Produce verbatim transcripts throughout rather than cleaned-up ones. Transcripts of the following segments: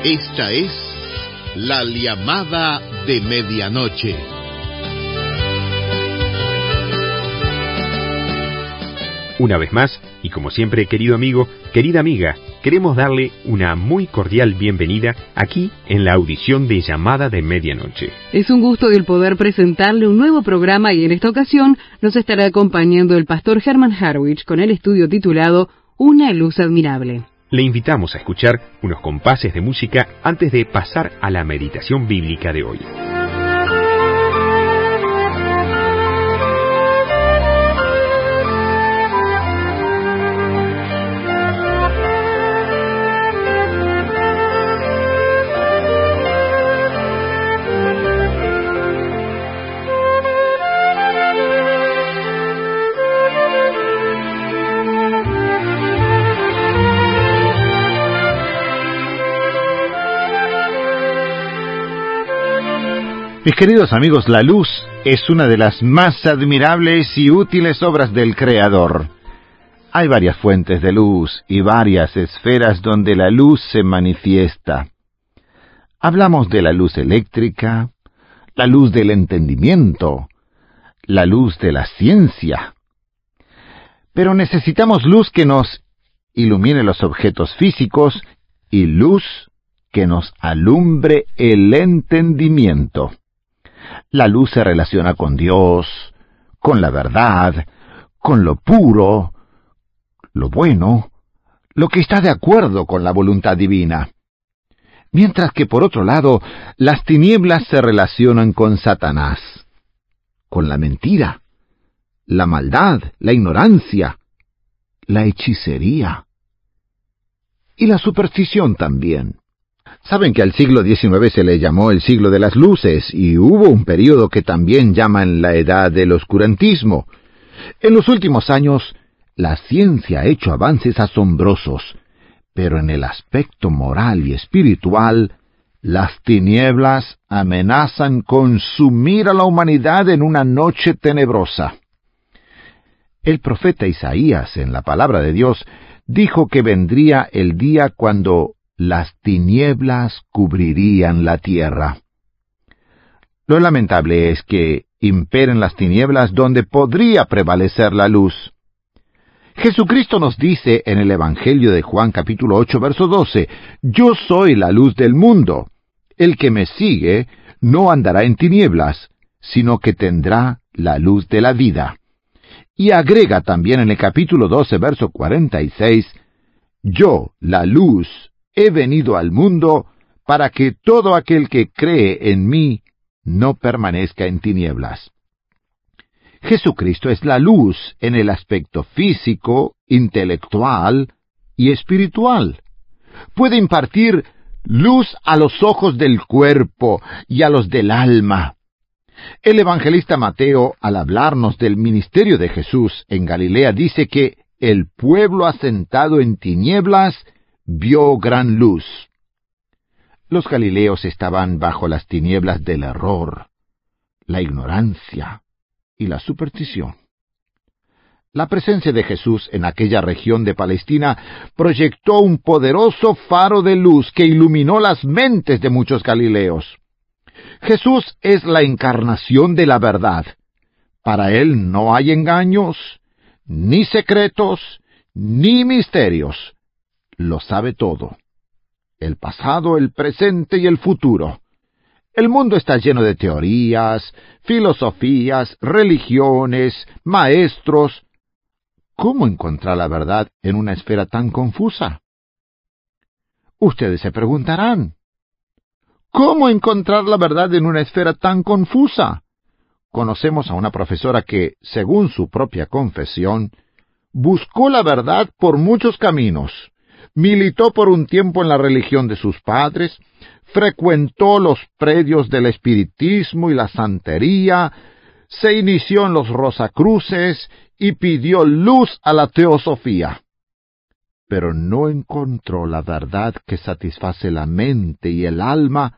Esta es la llamada de medianoche. Una vez más, y como siempre, querido amigo, querida amiga, queremos darle una muy cordial bienvenida aquí en la audición de Llamada de Medianoche. Es un gusto el poder presentarle un nuevo programa y en esta ocasión nos estará acompañando el pastor Herman Harwich con el estudio titulado Una luz admirable. Le invitamos a escuchar unos compases de música antes de pasar a la meditación bíblica de hoy. Mis queridos amigos, la luz es una de las más admirables y útiles obras del Creador. Hay varias fuentes de luz y varias esferas donde la luz se manifiesta. Hablamos de la luz eléctrica, la luz del entendimiento, la luz de la ciencia. Pero necesitamos luz que nos ilumine los objetos físicos y luz que nos alumbre el entendimiento. La luz se relaciona con Dios, con la verdad, con lo puro, lo bueno, lo que está de acuerdo con la voluntad divina. Mientras que, por otro lado, las tinieblas se relacionan con Satanás, con la mentira, la maldad, la ignorancia, la hechicería y la superstición también. Saben que al siglo diecinueve se le llamó el siglo de las luces, y hubo un período que también llaman la edad del oscurantismo. En los últimos años, la ciencia ha hecho avances asombrosos, pero en el aspecto moral y espiritual, las tinieblas amenazan con sumir a la humanidad en una noche tenebrosa. El profeta Isaías, en la palabra de Dios, dijo que vendría el día cuando las tinieblas cubrirían la tierra. Lo lamentable es que imperen las tinieblas donde podría prevalecer la luz. Jesucristo nos dice en el Evangelio de Juan capítulo ocho, verso doce, «Yo soy la luz del mundo. El que me sigue no andará en tinieblas, sino que tendrá la luz de la vida». Y agrega también en el capítulo doce, verso cuarenta y seis, «Yo, la luz, he venido al mundo para que todo aquel que cree en mí no permanezca en tinieblas». Jesucristo es la luz en el aspecto físico, intelectual y espiritual. Puede impartir luz a los ojos del cuerpo y a los del alma. El evangelista Mateo, al hablarnos del ministerio de Jesús en Galilea, dice que el pueblo asentado en tinieblas vio gran luz. Los galileos estaban bajo las tinieblas del error, la ignorancia y la superstición. La presencia de Jesús en aquella región de Palestina proyectó un poderoso faro de luz que iluminó las mentes de muchos galileos. Jesús es la encarnación de la verdad. Para él no hay engaños, ni secretos, ni misterios. Lo sabe todo. El pasado, el presente y el futuro. El mundo está lleno de teorías, filosofías, religiones, maestros. ¿Cómo encontrar la verdad en una esfera tan confusa? Ustedes se preguntarán, ¿cómo encontrar la verdad en una esfera tan confusa? Conocemos a una profesora que, según su propia confesión, buscó la verdad por muchos caminos. Militó por un tiempo en la religión de sus padres, frecuentó los predios del espiritismo y la santería, se inició en los Rosacruces y pidió luz a la teosofía. Pero no encontró la verdad que satisface la mente y el alma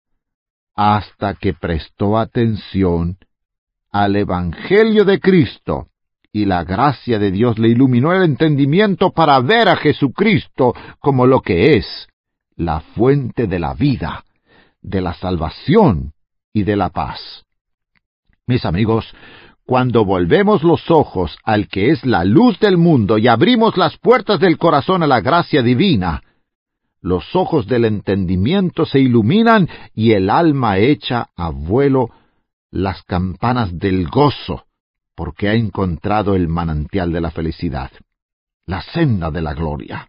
hasta que prestó atención al Evangelio de Cristo, y la gracia de Dios le iluminó el entendimiento para ver a Jesucristo como lo que es, la fuente de la vida, de la salvación y de la paz. Mis amigos, cuando volvemos los ojos al que es la luz del mundo y abrimos las puertas del corazón a la gracia divina, los ojos del entendimiento se iluminan y el alma echa a vuelo las campanas del gozo, porque ha encontrado el manantial de la felicidad, la senda de la gloria.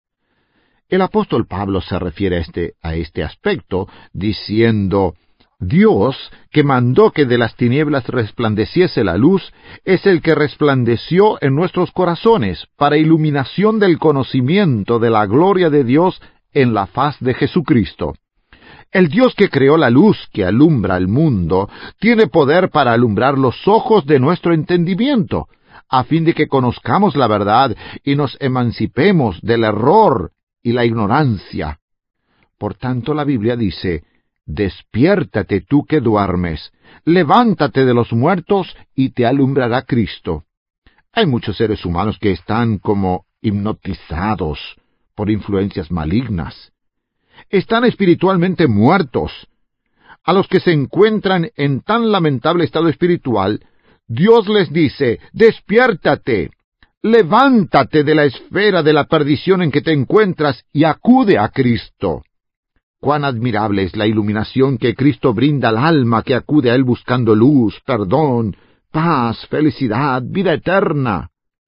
El apóstol Pablo se refiere a este, a este aspecto, diciendo: Dios, que mandó que de las tinieblas resplandeciese la luz, es el que resplandeció en nuestros corazones para iluminación del conocimiento de la gloria de Dios en la faz de Jesucristo. El Dios que creó la luz que alumbra el mundo, tiene poder para alumbrar los ojos de nuestro entendimiento, a fin de que conozcamos la verdad y nos emancipemos del error y la ignorancia. Por tanto, la Biblia dice: despiértate tú que duermes, levántate de los muertos y te alumbrará Cristo. Hay muchos seres humanos que están como hipnotizados por influencias malignas. Están espiritualmente muertos. A los que se encuentran en tan lamentable estado espiritual, Dios les dice: despiértate, levántate de la esfera de la perdición en que te encuentras y acude a Cristo. Cuán admirable es la iluminación que Cristo brinda al alma que acude a Él buscando luz, perdón, paz, felicidad, vida eterna.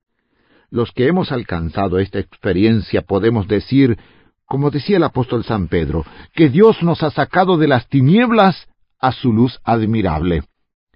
Los que hemos alcanzado esta experiencia podemos decir, como decía el apóstol San Pedro, que Dios nos ha sacado de las tinieblas a su luz admirable.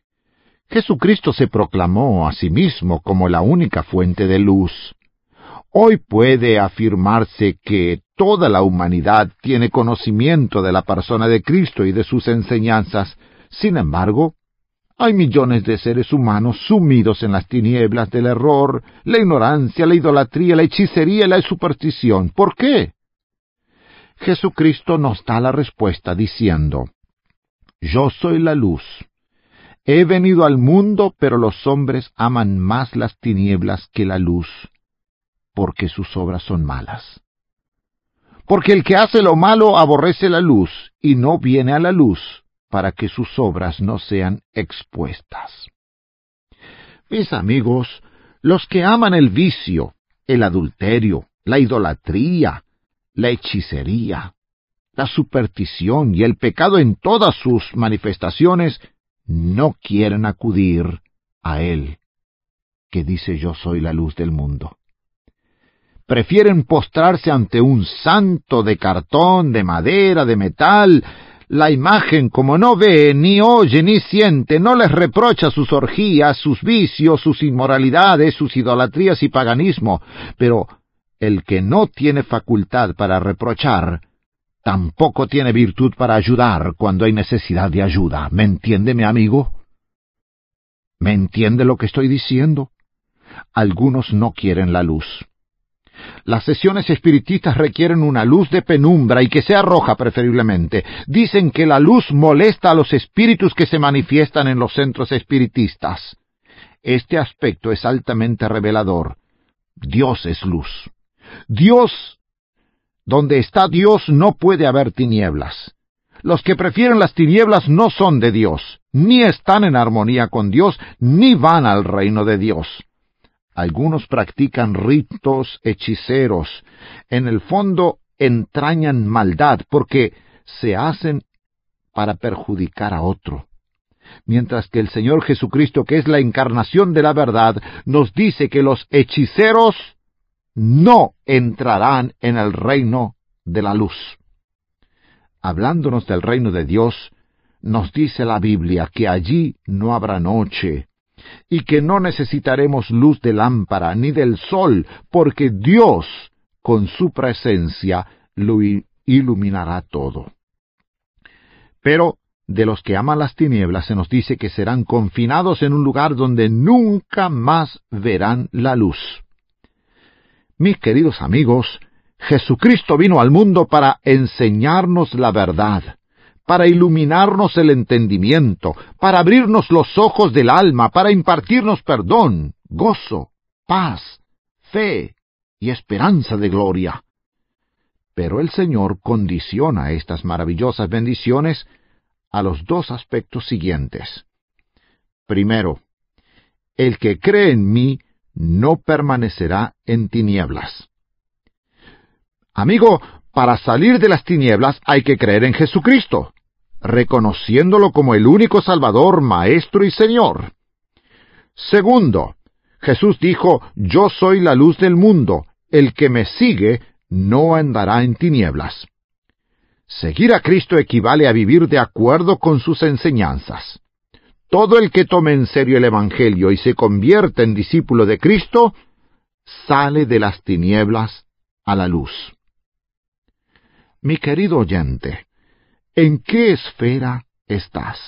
Jesucristo se proclamó a sí mismo como la única fuente de luz. Hoy puede afirmarse que toda la humanidad tiene conocimiento de la persona de Cristo y de sus enseñanzas. Sin embargo, hay millones de seres humanos sumidos en las tinieblas del error, la ignorancia, la idolatría, la hechicería y la superstición. ¿Por qué? Jesucristo nos da la respuesta diciendo: Yo soy la luz. He venido al mundo, pero los hombres aman más las tinieblas que la luz, porque sus obras son malas. Porque el que hace lo malo aborrece la luz, y no viene a la luz, para que sus obras no sean expuestas. Mis amigos, los que aman el vicio, el adulterio, la idolatría, la hechicería, la superstición y el pecado en todas sus manifestaciones, no quieren acudir a Él, que dice: yo soy la luz del mundo. Prefieren postrarse ante un santo de cartón, de madera, de metal. La imagen, como no ve, ni oye, ni siente, no les reprocha sus orgías, sus vicios, sus inmoralidades, sus idolatrías y paganismo. Pero el que no tiene facultad para reprochar, tampoco tiene virtud para ayudar cuando hay necesidad de ayuda. ¿Me entiende, mi amigo? ¿Me entiende lo que estoy diciendo? Algunos no quieren la luz. Las sesiones espiritistas requieren una luz de penumbra y que sea roja preferiblemente. Dicen que la luz molesta a los espíritus que se manifiestan en los centros espiritistas. Este aspecto es altamente revelador. Dios es luz. Dios, donde está Dios no puede haber tinieblas. Los que prefieren las tinieblas no son de Dios, ni están en armonía con Dios, ni van al reino de Dios. Algunos practican ritos hechiceros. En el fondo entrañan maldad porque se hacen para perjudicar a otro. Mientras que el Señor Jesucristo, que es la encarnación de la verdad, nos dice que los hechiceros no entrarán en el reino de la luz. Hablándonos del reino de Dios, nos dice la Biblia que allí no habrá noche, y que no necesitaremos luz de lámpara ni del sol, porque Dios, con su presencia, lo iluminará todo. Pero de los que aman las tinieblas se nos dice que serán confinados en un lugar donde nunca más verán la luz. Mis queridos amigos, Jesucristo vino al mundo para enseñarnos la verdad, para iluminarnos el entendimiento, para abrirnos los ojos del alma, para impartirnos perdón, gozo, paz, fe y esperanza de gloria. Pero el Señor condiciona estas maravillosas bendiciones a los dos aspectos siguientes. Primero, el que cree en mí no permanecerá en tinieblas. Amigo, para salir de las tinieblas hay que creer en Jesucristo, reconociéndolo como el único Salvador, Maestro y Señor. Segundo, Jesús dijo, yo soy la luz del mundo, el que me sigue no andará en tinieblas. Seguir a Cristo equivale a vivir de acuerdo con sus enseñanzas. Todo el que tome en serio el Evangelio y se convierte en discípulo de Cristo, sale de las tinieblas a la luz. Mi querido oyente, ¿en qué esfera estás?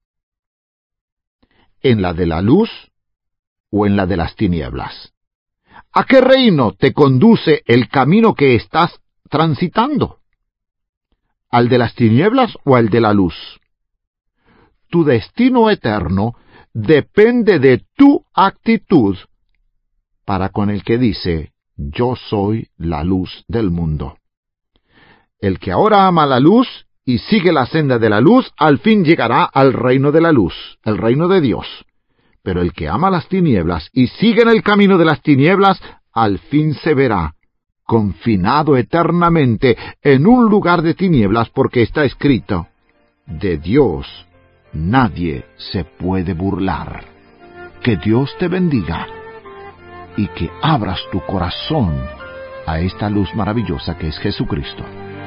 ¿En la de la luz o en la de las tinieblas? ¿A qué reino te conduce el camino que estás transitando? ¿Al de las tinieblas o al de la luz? Tu destino eterno depende de tu actitud para con el que dice, yo soy la luz del mundo. El que ahora ama la luz y sigue la senda de la luz, al fin llegará al reino de la luz, el reino de Dios. Pero el que ama las tinieblas y sigue en el camino de las tinieblas, al fin se verá confinado eternamente en un lugar de tinieblas, porque está escrito, de Dios nadie se puede burlar. Que Dios te bendiga y que abras tu corazón a esta luz maravillosa que es Jesucristo.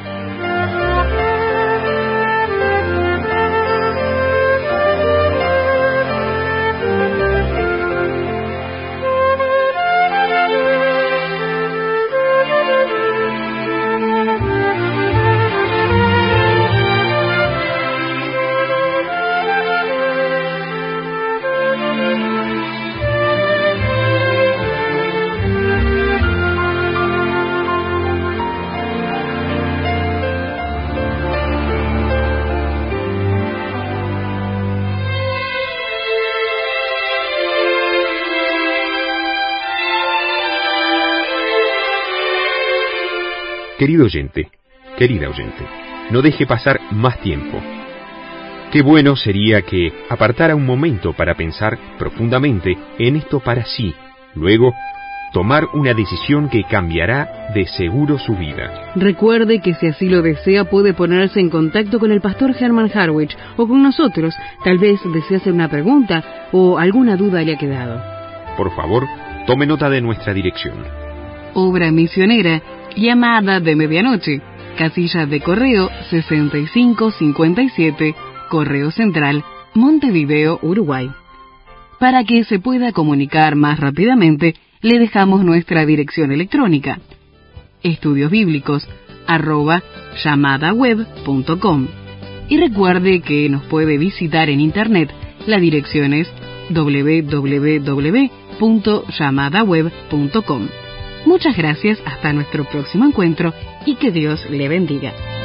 Querido oyente, querida oyente, no deje pasar más tiempo. Qué bueno sería que apartara un momento para pensar profundamente en esto para sí, luego tomar una decisión que cambiará de seguro su vida. Recuerde que si así lo desea puede ponerse en contacto con el pastor Herman Harwich o con nosotros. Tal vez desee hacer una pregunta o alguna duda le ha quedado. Por favor, tome nota de nuestra dirección. Obra misionera, llamada de medianoche, casilla de correo sesenta y cinco cincuenta y siete, Correo Central, Montevideo, Uruguay. Para que se pueda comunicar más rápidamente, le dejamos nuestra dirección electrónica, estudiosbíblicos arroba llamadaweb punto com. Y recuerde que nos puede visitar en internet, la dirección es doble u doble u doble u punto llamadaweb punto com. Muchas gracias, hasta nuestro próximo encuentro y que Dios le bendiga.